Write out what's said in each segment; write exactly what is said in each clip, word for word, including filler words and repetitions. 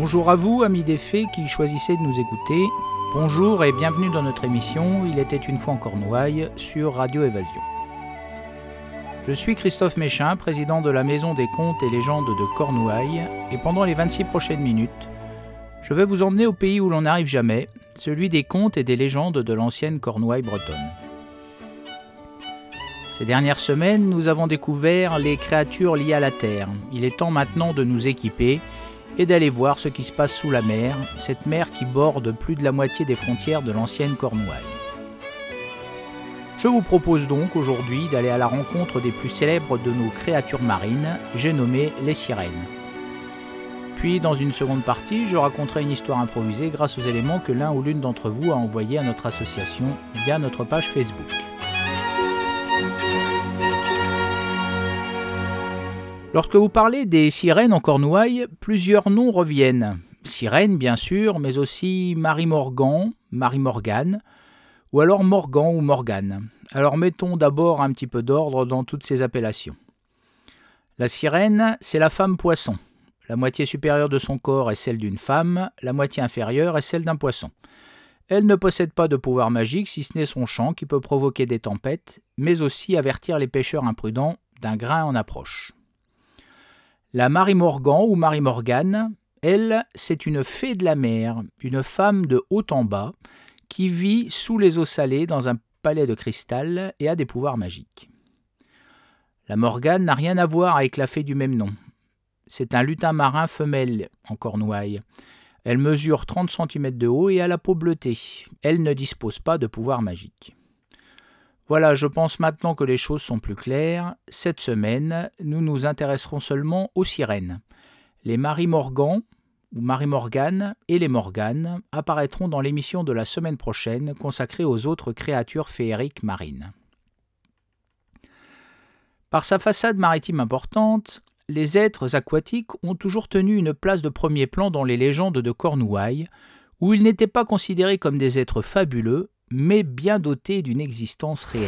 Bonjour à vous, amis des fées qui choisissez de nous écouter. Bonjour et bienvenue dans notre émission « Il était une fois en Cornouailles » sur Radio Évasion. Je suis Christophe Méchin, président de la Maison des Contes et Légendes de Cornouailles, et pendant les vingt-six prochaines minutes, je vais vous emmener au pays où l'on n'arrive jamais, celui des contes et des légendes de l'ancienne Cornouaille bretonne. Ces dernières semaines, nous avons découvert les créatures liées à la terre. Il est temps maintenant de nous équiper et d'aller voir ce qui se passe sous la mer, cette mer qui borde plus de la moitié des frontières de l'ancienne Cornouaille. Je vous propose donc aujourd'hui d'aller à la rencontre des plus célèbres de nos créatures marines, j'ai nommé les sirènes. Puis, dans une seconde partie, je raconterai une histoire improvisée grâce aux éléments que l'un ou l'une d'entre vous a envoyés à notre association via notre page Facebook. Lorsque vous parlez des sirènes en Cornouailles, plusieurs noms reviennent. Sirène, bien sûr, mais aussi Marie-Morgan, Marie-Morgane, ou alors Morgan ou Morgane. Alors mettons d'abord un petit peu d'ordre dans toutes ces appellations. La sirène, c'est la femme poisson. La moitié supérieure de son corps est celle d'une femme, la moitié inférieure est celle d'un poisson. Elle ne possède pas de pouvoir magique, si ce n'est son chant qui peut provoquer des tempêtes, mais aussi avertir les pêcheurs imprudents d'un grain en approche. La Marie-Morgan ou Marie-Morgane, elle, c'est une fée de la mer, une femme de haut en bas, qui vit sous les eaux salées dans un palais de cristal et a des pouvoirs magiques. La Morgane n'a rien à voir avec la fée du même nom. C'est un lutin marin femelle en Cornouailles. Elle mesure trente centimètres de haut et a la peau bleutée. Elle ne dispose pas de pouvoir magique. Voilà, je pense maintenant que les choses sont plus claires. Cette semaine, nous nous intéresserons seulement aux sirènes. Les Marie-Morgan ou Marie-Morgane et les Morganes apparaîtront dans l'émission de la semaine prochaine consacrée aux autres créatures féeriques marines. Par sa façade maritime importante, les êtres aquatiques ont toujours tenu une place de premier plan dans les légendes de Cornouailles, où ils n'étaient pas considérés comme des êtres fabuleux, mais bien dotés d'une existence réelle.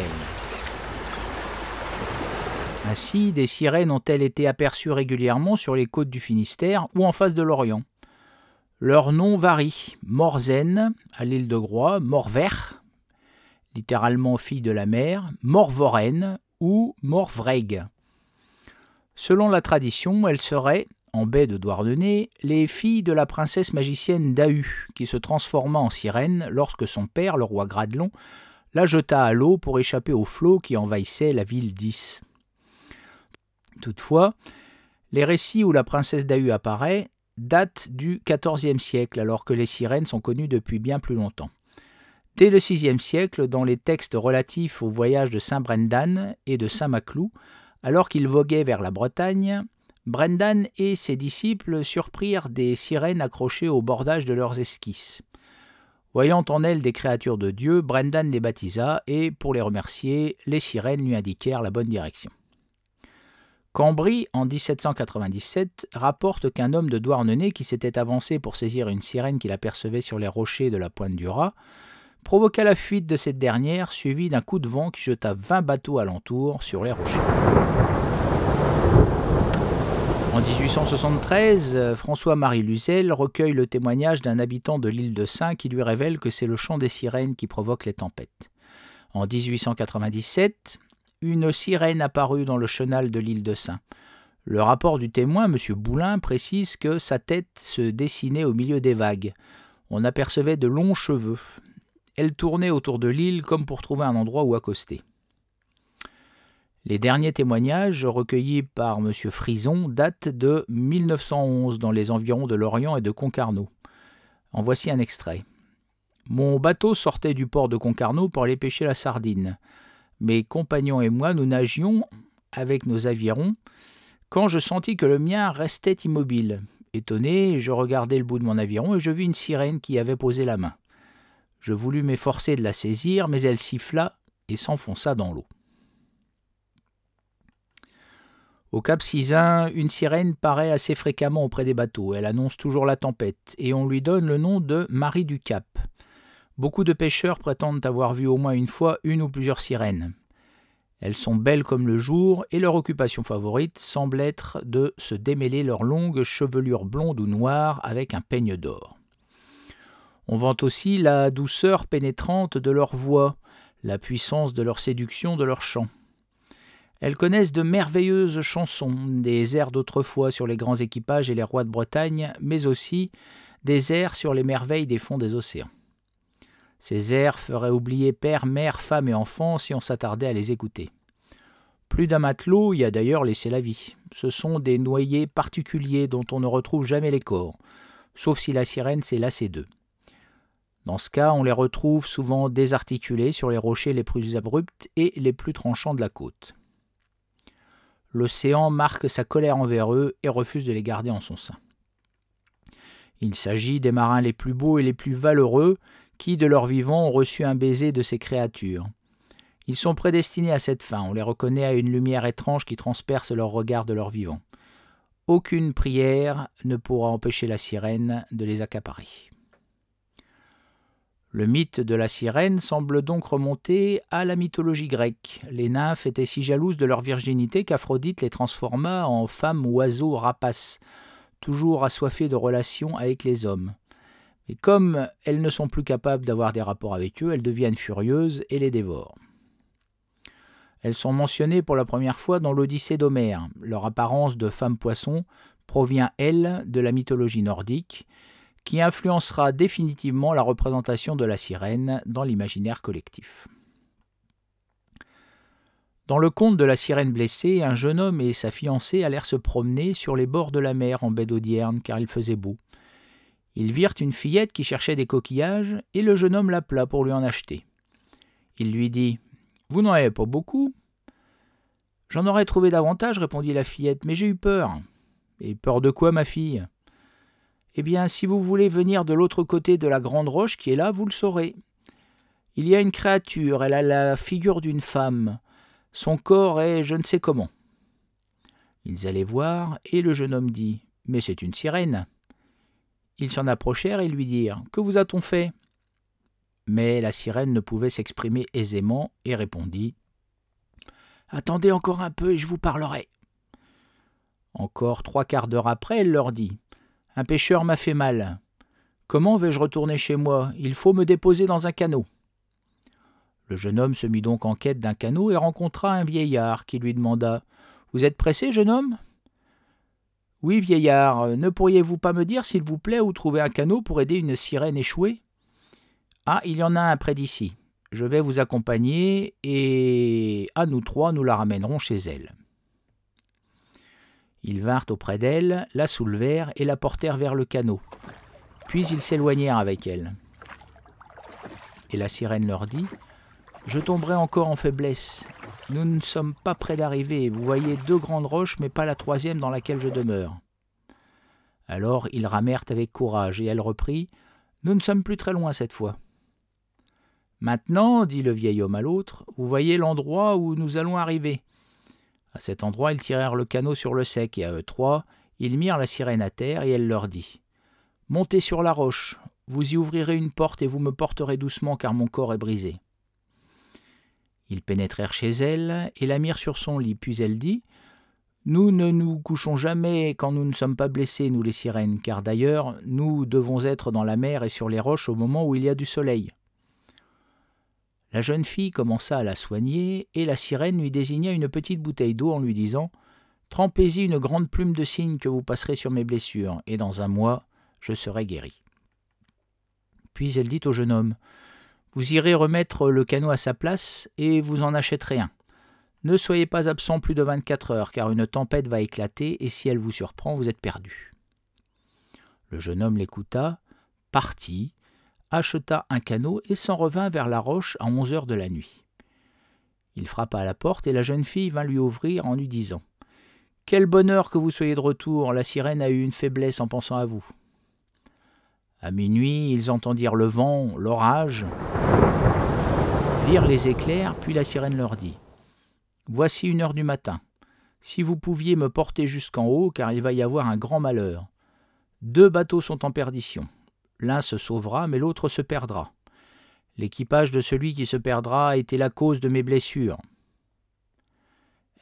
Ainsi, des sirènes ont-elles été aperçues régulièrement sur les côtes du Finistère ou en face de l'Orient. Leurs noms varient. Morzen, à l'île de Groix, Morvert, littéralement fille de la mer, Morvoren ou Morvreg. Selon la tradition, elles seraient, en baie de Douarnenez, les filles de la princesse magicienne Dahu, qui se transforma en sirène lorsque son père, le roi Gradelon, la jeta à l'eau pour échapper aux flots qui envahissaient la ville d'Is. Toutefois, les récits où la princesse Dahu apparaît datent du quatorzième siècle, alors que les sirènes sont connues depuis bien plus longtemps. Dès le sixième siècle, dans les textes relatifs au voyage de saint Brendan et de saint Maclou, alors qu'ils voguaient vers la Bretagne, Brendan et ses disciples surprirent des sirènes accrochées au bordage de leurs esquisses. Voyant en elles des créatures de Dieu, Brendan les baptisa et, pour les remercier, les sirènes lui indiquèrent la bonne direction. Cambry, en dix-sept cent quatre-vingt-dix-sept, rapporte qu'un homme de Douarnenez qui s'était avancé pour saisir une sirène qu'il apercevait sur les rochers de la pointe du Raz, provoqua la fuite de cette dernière, suivie d'un coup de vent qui jeta vingt bateaux alentour sur les rochers. En dix-huit cent soixante-treize, François-Marie Luzel recueille le témoignage d'un habitant de l'île de Sein qui lui révèle que c'est le chant des sirènes qui provoque les tempêtes. En dix-huit cent quatre-vingt-dix-sept, une sirène apparut dans le chenal de l'île de Sein. Le rapport du témoin, M. Boulin, précise que sa tête se dessinait au milieu des vagues. On apercevait de longs cheveux. Elle tournait autour de l'île comme pour trouver un endroit où accoster. Les derniers témoignages recueillis par M. Frison datent de mille neuf cent onze dans les environs de Lorient et de Concarneau. En voici un extrait. « Mon bateau sortait du port de Concarneau pour aller pêcher la sardine. Mes compagnons et moi, nous nagions avec nos avirons quand je sentis que le mien restait immobile. Étonné, je regardai le bout de mon aviron et je vis une sirène qui y avait posé la main. Je voulus m'efforcer de la saisir, mais elle siffla et s'enfonça dans l'eau. » Au Cap Sizun, une sirène paraît assez fréquemment auprès des bateaux. Elle annonce toujours la tempête et on lui donne le nom de Marie du Cap. Beaucoup de pêcheurs prétendent avoir vu au moins une fois une ou plusieurs sirènes. Elles sont belles comme le jour et leur occupation favorite semble être de se démêler leurs longues chevelures blondes ou noires avec un peigne d'or. On vante aussi la douceur pénétrante de leur voix, la puissance de leur séduction, de leur chant. Elles connaissent de merveilleuses chansons, des airs d'autrefois sur les grands équipages et les rois de Bretagne, mais aussi des airs sur les merveilles des fonds des océans. Ces airs feraient oublier père, mère, femme et enfants si on s'attardait à les écouter. Plus d'un matelot y a d'ailleurs laissé la vie. Ce sont des noyés particuliers dont on ne retrouve jamais les corps, sauf si la sirène s'est lassée d'eux. Dans ce cas, on les retrouve souvent désarticulés sur les rochers les plus abrupts et les plus tranchants de la côte. L'océan marque sa colère envers eux et refuse de les garder en son sein. Il s'agit des marins les plus beaux et les plus valeureux qui, de leur vivant, ont reçu un baiser de ces créatures. Ils sont prédestinés à cette fin, on les reconnaît à une lumière étrange qui transperce leur regard de leur vivant. Aucune prière ne pourra empêcher la sirène de les accaparer. Le mythe de la sirène semble donc remonter à la mythologie grecque. Les nymphes étaient si jalouses de leur virginité qu'Aphrodite les transforma en femmes oiseaux rapaces, toujours assoiffées de relations avec les hommes. Et comme elles ne sont plus capables d'avoir des rapports avec eux, elles deviennent furieuses et les dévorent. Elles sont mentionnées pour la première fois dans l'Odyssée d'Homère. Leur apparence de femme-poisson provient, elle, de la mythologie nordique, qui influencera définitivement la représentation de la sirène dans l'imaginaire collectif. Dans le conte de la sirène blessée, un jeune homme et sa fiancée allèrent se promener sur les bords de la mer en baie d'Audierne, car il faisait beau. Ils virent une fillette qui cherchait des coquillages, et le jeune homme l'appela pour lui en acheter. Il lui dit « Vous n'en avez pas beaucoup ?»« J'en aurais trouvé davantage, répondit la fillette, mais j'ai eu peur. »« Et peur de quoi, ma fille ?»« Eh bien, si vous voulez venir de l'autre côté de la grande roche qui est là, vous le saurez. Il y a une créature, elle a la figure d'une femme. Son corps est je ne sais comment. » Ils allaient voir, et le jeune homme dit « Mais c'est une sirène. » Ils s'en approchèrent et lui dirent « Que vous a-t-on fait ?» Mais la sirène ne pouvait s'exprimer aisément et répondit « Attendez encore un peu et je vous parlerai. » Encore trois quarts d'heure après, elle leur dit « Un pêcheur m'a fait mal. Comment vais-je retourner chez moi? Il faut me déposer dans un canot. » Le jeune homme se mit donc en quête d'un canot et rencontra un vieillard qui lui demanda « Vous êtes pressé, jeune homme ?»« Oui, vieillard, ne pourriez-vous pas me dire, s'il vous plaît, où trouver un canot pour aider une sirène échouée ? » « Ah, il y en a un près d'ici. Je vais vous accompagner et à nous trois, nous la ramènerons chez elle. » Ils vinrent auprès d'elle, la soulevèrent et la portèrent vers le canot. Puis ils s'éloignèrent avec elle. Et la sirène leur dit « Je tomberai encore en faiblesse. Nous ne sommes pas près d'arriver. Vous voyez deux grandes roches, mais pas la troisième dans laquelle je demeure. » Alors ils ramèrent avec courage, et elle reprit « Nous ne sommes plus très loin cette fois. » « Maintenant, dit le vieil homme à l'autre, vous voyez l'endroit où nous allons arriver. » À cet endroit, ils tirèrent le canot sur le sec, et à eux trois, ils mirent la sirène à terre, et elle leur dit « Montez sur la roche, vous y ouvrirez une porte, et vous me porterez doucement, car mon corps est brisé. » Ils pénétrèrent chez elle, et la mirent sur son lit, puis elle dit « Nous ne nous couchons jamais quand nous ne sommes pas blessés, nous les sirènes, car d'ailleurs, nous devons être dans la mer et sur les roches au moment où il y a du soleil. » La jeune fille commença à la soigner, et la sirène lui désigna une petite bouteille d'eau en lui disant « Trempez-y une grande plume de cygne que vous passerez sur mes blessures, et dans un mois, je serai guérie. » Puis elle dit au jeune homme « Vous irez remettre le canot à sa place, et vous en achèterez un. Ne soyez pas absent plus de vingt-quatre heures, car une tempête va éclater, et si elle vous surprend, vous êtes perdu. » Le jeune homme l'écouta, partit, acheta un canot et s'en revint vers la roche à onze heures de la nuit. Il frappa à la porte et la jeune fille vint lui ouvrir en lui disant « Quel bonheur que vous soyez de retour, la sirène a eu une faiblesse en pensant à vous. » À minuit, ils entendirent le vent, l'orage, virent les éclairs, puis la sirène leur dit « Voici une heure du matin. Si vous pouviez me porter jusqu'en haut, car il va y avoir un grand malheur. Deux bateaux sont en perdition. L'un se sauvera, mais l'autre se perdra. L'équipage de celui qui se perdra a été la cause de mes blessures. »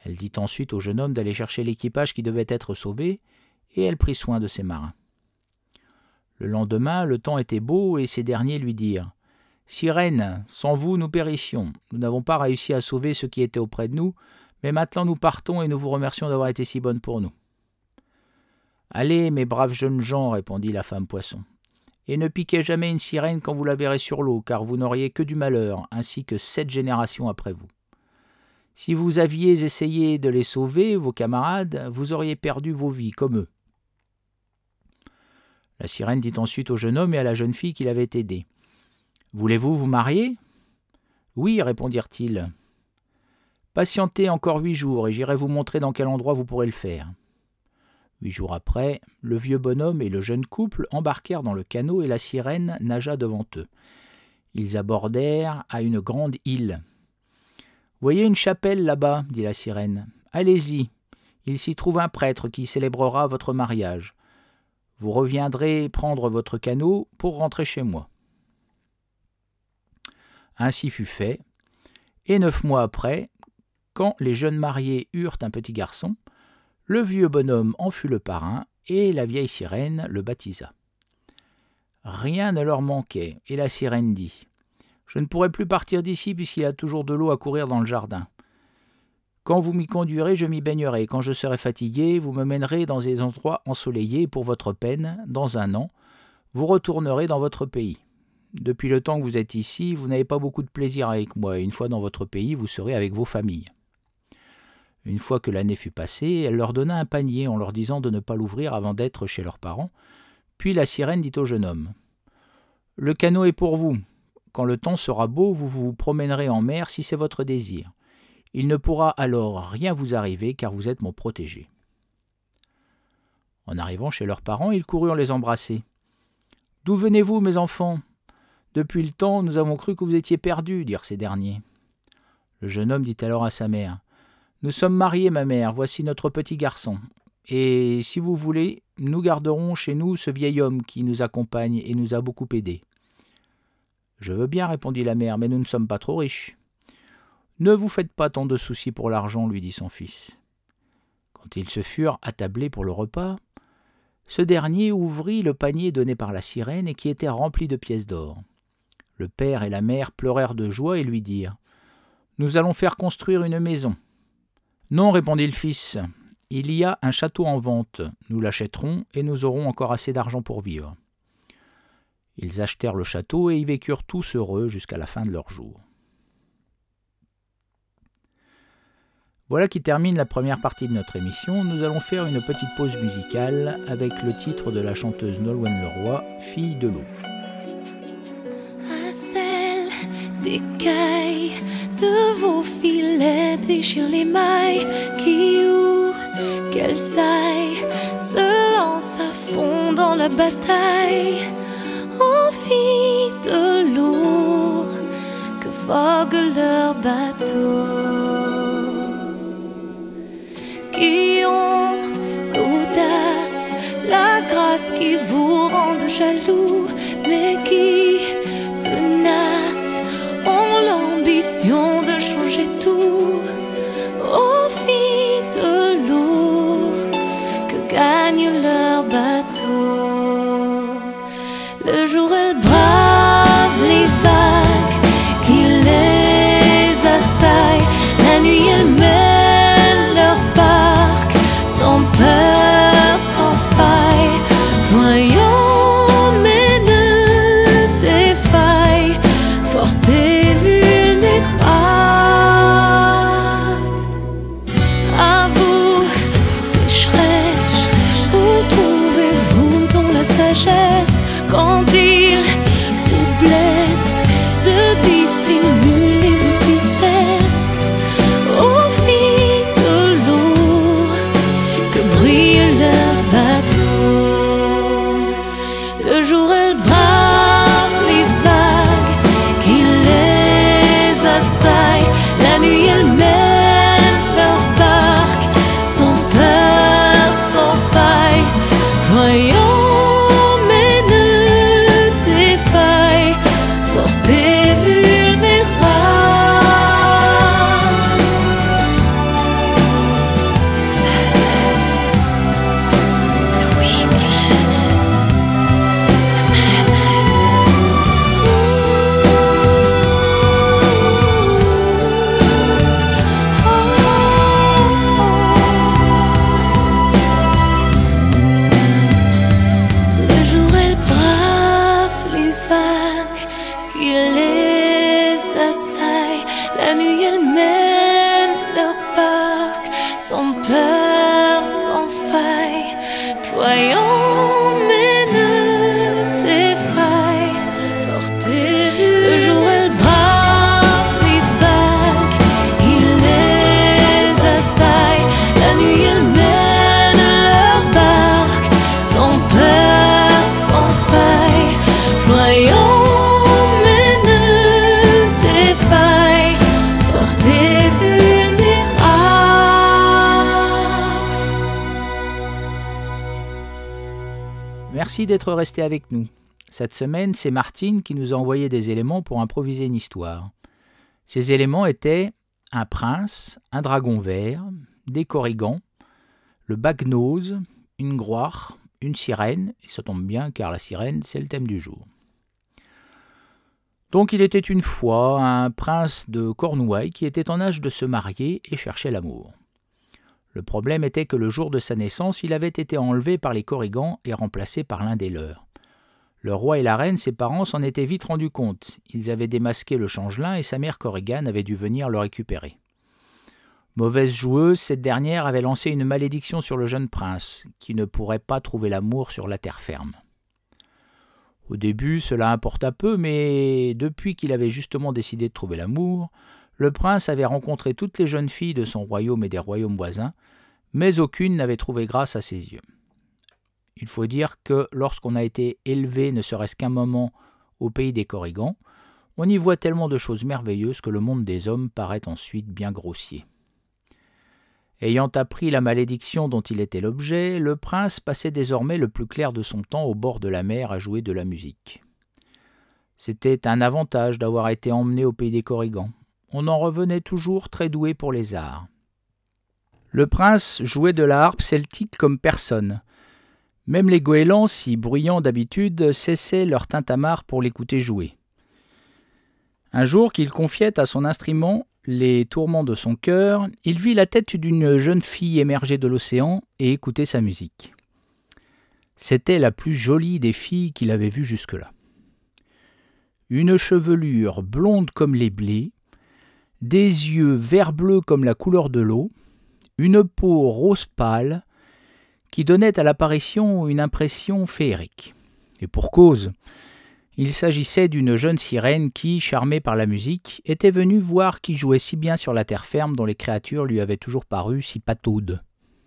Elle dit ensuite au jeune homme d'aller chercher l'équipage qui devait être sauvé, et elle prit soin de ses marins. Le lendemain, le temps était beau, et ces derniers lui dirent « Sirène, sans vous, nous périssions. Nous n'avons pas réussi à sauver ceux qui étaient auprès de nous, mais maintenant nous partons et nous vous remercions d'avoir été si bonne pour nous. » « Allez, mes braves jeunes gens, répondit la femme poisson, et ne piquez jamais une sirène quand vous la verrez sur l'eau, car vous n'auriez que du malheur, ainsi que sept générations après vous. Si vous aviez essayé de les sauver, vos camarades, vous auriez perdu vos vies comme eux. » La sirène dit ensuite au jeune homme et à la jeune fille qui l'avait aidé. « Voulez-vous vous marier ?»« Oui, répondirent-ils. »« Patientez encore huit jours et j'irai vous montrer dans quel endroit vous pourrez le faire. » Huit jours après, le vieux bonhomme et le jeune couple embarquèrent dans le canot et la sirène nagea devant eux. Ils abordèrent à une grande île. « Voyez une chapelle là-bas, dit la sirène. Allez-y, il s'y trouve un prêtre qui célébrera votre mariage. Vous reviendrez prendre votre canot pour rentrer chez moi. » Ainsi fut fait, et neuf mois après, quand les jeunes mariés eurent un petit garçon, le vieux bonhomme en fut le parrain, et la vieille sirène le baptisa. Rien ne leur manquait, et la sirène dit « Je ne pourrai plus partir d'ici puisqu'il y a toujours de l'eau à courir dans le jardin. Quand vous m'y conduirez, je m'y baignerai. Quand je serai fatigué, vous me mènerez dans des endroits ensoleillés, et pour votre peine, dans un an, vous retournerez dans votre pays. Depuis le temps que vous êtes ici, vous n'avez pas beaucoup de plaisir avec moi, et une fois dans votre pays, vous serez avec vos familles. » Une fois que l'année fut passée, elle leur donna un panier en leur disant de ne pas l'ouvrir avant d'être chez leurs parents. Puis la sirène dit au jeune homme « Le canot est pour vous. Quand le temps sera beau, vous vous promènerez en mer si c'est votre désir. Il ne pourra alors rien vous arriver car vous êtes mon protégé. » En arrivant chez leurs parents, ils coururent les embrasser. « D'où venez-vous, mes enfants ? Depuis le temps, nous avons cru que vous étiez perdus, dirent ces derniers. Le jeune homme dit alors à sa mère « Nous sommes mariés, ma mère, voici notre petit garçon. Et si vous voulez, nous garderons chez nous ce vieil homme qui nous accompagne et nous a beaucoup aidés. »« Je veux bien, répondit la mère, mais nous ne sommes pas trop riches. »« Ne vous faites pas tant de soucis pour l'argent, lui dit son fils. » Quand ils se furent attablés pour le repas, ce dernier ouvrit le panier donné par la sirène et qui était rempli de pièces d'or. Le père et la mère pleurèrent de joie et lui dirent « Nous allons faire construire une maison. » « Non, répondit le fils, il y a un château en vente, nous l'achèterons et nous aurons encore assez d'argent pour vivre. » Ils achetèrent le château et y vécurent tous heureux jusqu'à la fin de leurs jours. Voilà qui termine la première partie de notre émission. Nous allons faire une petite pause musicale avec le titre de la chanteuse Nolwenn Leroy, Fille de l'eau. À celle d'écailles de vos filets déchire les mailles, qui ou qu'elle saille se lance à fond dans la bataille. Aux filles de l'eau que vogue leur bateau, qui ont l'audace, la grâce qui vous rendent jaloux, mais qui tenaces ont l'ambition de changer tout. Aux filles de l'eau que gagnent leur bateau. Le jour elles bravent les vagues qui les assaillent, voyant mais ne défaille, forte et vue. Le jour elle brave les vagues, il les assaille. La nuit elle mène leur barque, sans peur, sans faille, voyant mais ne défaille, forte et vulnérable. Merci d'être resté avec nous. Cette semaine, c'est Martine qui nous a envoyé des éléments pour improviser une histoire. Ces éléments étaient un prince, un dragon vert, des corrigans, le bagnose, une gloire, une sirène, et ça tombe bien car la sirène, c'est le thème du jour. Donc il était une fois un prince de Cornouailles qui était en âge de se marier et cherchait l'amour. Le problème était que le jour de sa naissance, il avait été enlevé par les corrigans et remplacé par l'un des leurs. Le roi et la reine, ses parents, s'en étaient vite rendus compte. Ils avaient démasqué le changelin et sa mère Corrigan avait dû venir le récupérer. Mauvaise joueuse, cette dernière avait lancé une malédiction sur le jeune prince, qui ne pourrait pas trouver l'amour sur la terre ferme. Au début, cela importa peu, mais depuis qu'il avait justement décidé de trouver l'amour, le prince avait rencontré toutes les jeunes filles de son royaume et des royaumes voisins, mais aucune n'avait trouvé grâce à ses yeux. Il faut dire que lorsqu'on a été élevé ne serait-ce qu'un moment au pays des corrigans, on y voit tellement de choses merveilleuses que le monde des hommes paraît ensuite bien grossier. Ayant appris la malédiction dont il était l'objet, le prince passait désormais le plus clair de son temps au bord de la mer à jouer de la musique. C'était un avantage d'avoir été emmené au pays des corrigans. On en revenait toujours très doué pour les arts. Le prince jouait de la harpe celtique comme personne. Même les goélands, si bruyants d'habitude, cessaient leur tintamarre pour l'écouter jouer. Un jour qu'il confiait à son instrument les tourments de son cœur, il vit la tête d'une jeune fille émerger de l'océan et écouter sa musique. C'était la plus jolie des filles qu'il avait vues jusque-là. Une chevelure blonde comme les blés, des yeux vert-bleu comme la couleur de l'eau, une peau rose pâle, qui donnait à l'apparition une impression féerique. Et pour cause, il s'agissait d'une jeune sirène qui, charmée par la musique, était venue voir qui jouait si bien sur la terre ferme dont les créatures lui avaient toujours paru si pataudes.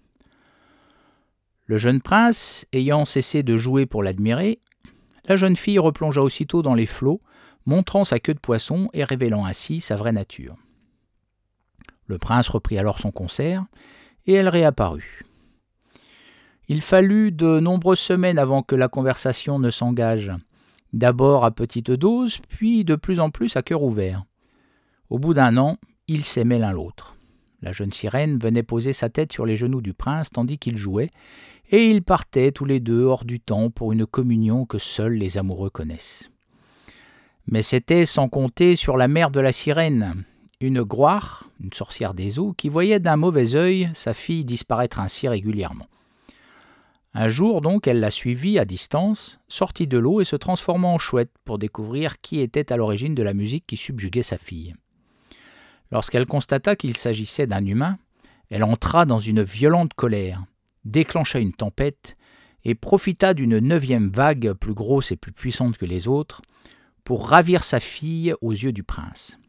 Le jeune prince, ayant cessé de jouer pour l'admirer, la jeune fille replongea aussitôt dans les flots, montrant sa queue de poisson et révélant ainsi sa vraie nature. Le prince reprit alors son concert, et elle réapparut. Il fallut de nombreuses semaines avant que la conversation ne s'engage, d'abord à petite dose, puis de plus en plus à cœur ouvert. Au bout d'un an, ils s'aimaient l'un l'autre. La jeune sirène venait poser sa tête sur les genoux du prince tandis qu'il jouait, et ils partaient tous les deux hors du temps pour une communion que seuls les amoureux connaissent. Mais c'était sans compter sur la mère de la sirène, une gloire, une sorcière des eaux, qui voyait d'un mauvais œil sa fille disparaître ainsi régulièrement. Un jour donc, elle la suivit à distance, sortit de l'eau et se transforma en chouette pour découvrir qui était à l'origine de la musique qui subjuguait sa fille. Lorsqu'elle constata qu'il s'agissait d'un humain, elle entra dans une violente colère, déclencha une tempête et profita d'une neuvième vague plus grosse et plus puissante que les autres pour ravir sa fille aux yeux du prince.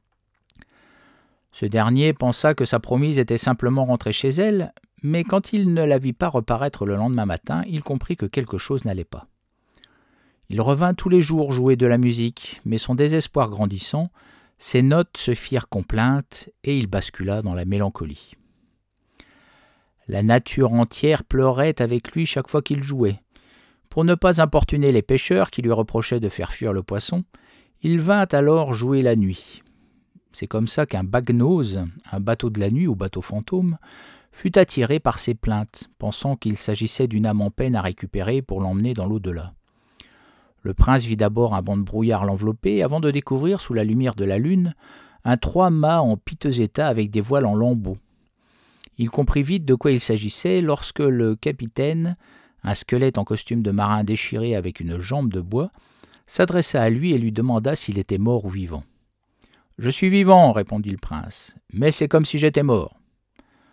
Ce dernier pensa que sa promise était simplement rentrée chez elle, mais quand il ne la vit pas reparaître le lendemain matin, il comprit que quelque chose n'allait pas. Il revint tous les jours jouer de la musique, mais son désespoir grandissant, ses notes se firent complaintes et il bascula dans la mélancolie. La nature entière pleurait avec lui chaque fois qu'il jouait. Pour ne pas importuner les pêcheurs qui lui reprochaient de faire fuir le poisson, il vint alors jouer la nuit. C'est comme ça qu'un bagnose, un bateau de la nuit ou bateau fantôme, fut attiré par ses plaintes, pensant qu'il s'agissait d'une âme en peine à récupérer pour l'emmener dans l'au-delà. Le prince vit d'abord un banc de brouillard l'envelopper, avant de découvrir, sous la lumière de la lune, un trois-mâts en piteux état avec des voiles en lambeaux. Il comprit vite de quoi il s'agissait lorsque le capitaine, un squelette en costume de marin déchiré avec une jambe de bois, s'adressa à lui et lui demanda s'il était mort ou vivant. « Je suis vivant, répondit le prince, mais c'est comme si j'étais mort. » «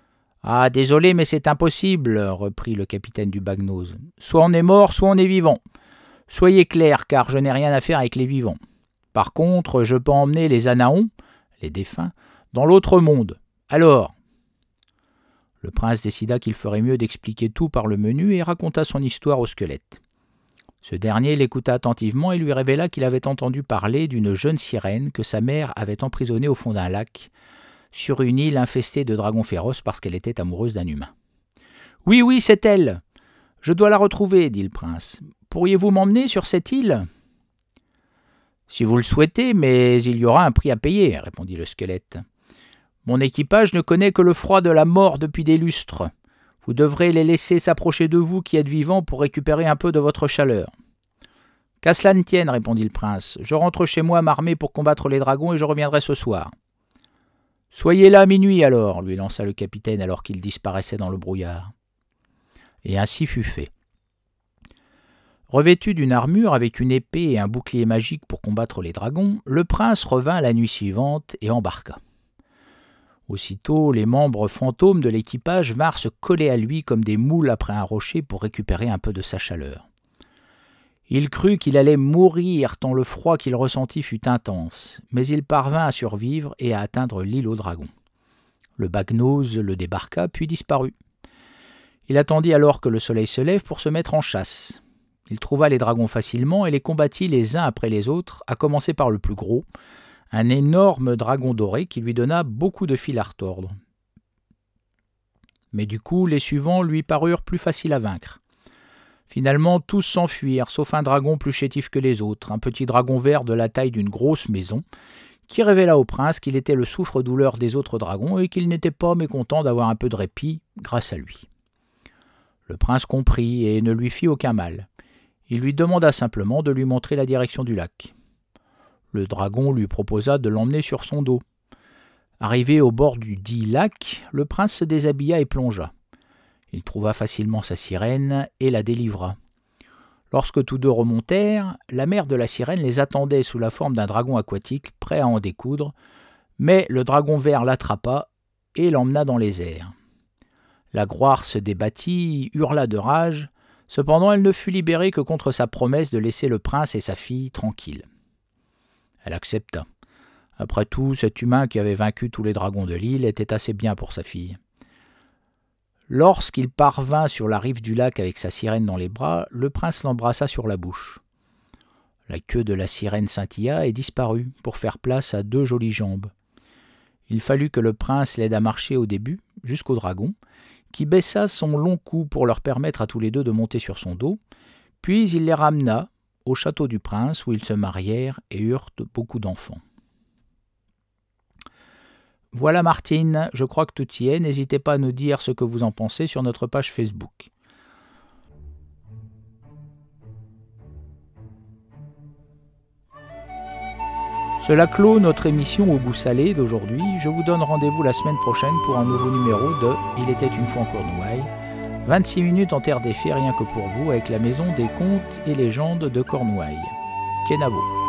Ah, désolé, mais c'est impossible, reprit le capitaine du Bagnose. Soit on est mort, soit on est vivant. Soyez clairs, car je n'ai rien à faire avec les vivants. Par contre, je peux emmener les Anaons, les défunts, dans l'autre monde. Alors ?» Le prince décida qu'il ferait mieux d'expliquer tout par le menu et raconta son histoire au squelette. Ce dernier l'écouta attentivement et lui révéla qu'il avait entendu parler d'une jeune sirène que sa mère avait emprisonnée au fond d'un lac, sur une île infestée de dragons féroces parce qu'elle était amoureuse d'un humain. « Oui, oui, c'est elle. Je dois la retrouver, dit le prince. Pourriez-vous m'emmener sur cette île ?»« Si vous le souhaitez, mais il y aura un prix à payer, répondit le squelette. Mon équipage ne connaît que le froid de la mort depuis des lustres. Vous devrez les laisser s'approcher de vous qui êtes vivants pour récupérer un peu de votre chaleur. »« Qu'à cela ne tienne, répondit le prince. Je rentre chez moi m'armer pour combattre les dragons et je reviendrai ce soir. »« Soyez là à minuit alors, lui lança le capitaine alors qu'il disparaissait dans le brouillard. Et ainsi fut fait. Revêtu d'une armure avec une épée et un bouclier magique pour combattre les dragons, le prince revint la nuit suivante et embarqua. Aussitôt, les membres fantômes de l'équipage vinrent se coller à lui comme des moules après un rocher pour récupérer un peu de sa chaleur. Il crut qu'il allait mourir tant le froid qu'il ressentit fut intense, mais il parvint à survivre et à atteindre l'île aux dragons. Le Bagnose le débarqua puis disparut. Il attendit alors que le soleil se lève pour se mettre en chasse. Il trouva les dragons facilement et les combattit les uns après les autres, à commencer par le plus gros, un énorme dragon doré qui lui donna beaucoup de fil à retordre. Mais du coup, les suivants lui parurent plus faciles à vaincre. Finalement, tous s'enfuirent, sauf un dragon plus chétif que les autres, un petit dragon vert de la taille d'une grosse maison, qui révéla au prince qu'il était le souffre-douleur des autres dragons et qu'il n'était pas mécontent d'avoir un peu de répit grâce à lui. Le prince comprit et ne lui fit aucun mal. Il lui demanda simplement de lui montrer la direction du lac. Le dragon lui proposa de l'emmener sur son dos. Arrivé au bord du dit lac, le prince se déshabilla et plongea. Il trouva facilement sa sirène et la délivra. Lorsque tous deux remontèrent, la mère de la sirène les attendait sous la forme d'un dragon aquatique prêt à en découdre, mais le dragon vert l'attrapa et l'emmena dans les airs. La gloire se débattit, hurla de rage, cependant elle ne fut libérée que contre sa promesse de laisser le prince et sa fille tranquilles. Elle accepta. Après tout, cet humain qui avait vaincu tous les dragons de l'île était assez bien pour sa fille. Lorsqu'il parvint sur la rive du lac avec sa sirène dans les bras, le prince l'embrassa sur la bouche. La queue de la sirène scintilla et disparut pour faire place à deux jolies jambes. Il fallut que le prince l'aide à marcher au début, jusqu'au dragon, qui baissa son long cou pour leur permettre à tous les deux de monter sur son dos, puis il les ramena au château du prince où ils se marièrent et eurent beaucoup d'enfants. Voilà Martine, je crois que tout y est, n'hésitez pas à nous dire ce que vous en pensez sur notre page Facebook. Cela clôt notre émission au goût salé d'aujourd'hui. Je vous donne rendez-vous la semaine prochaine pour un nouveau numéro de « Il était une fois en Cornouailles ». vingt-six minutes en terre des fées rien que pour vous avec la maison des contes et légendes de Cornouailles. Kenavo.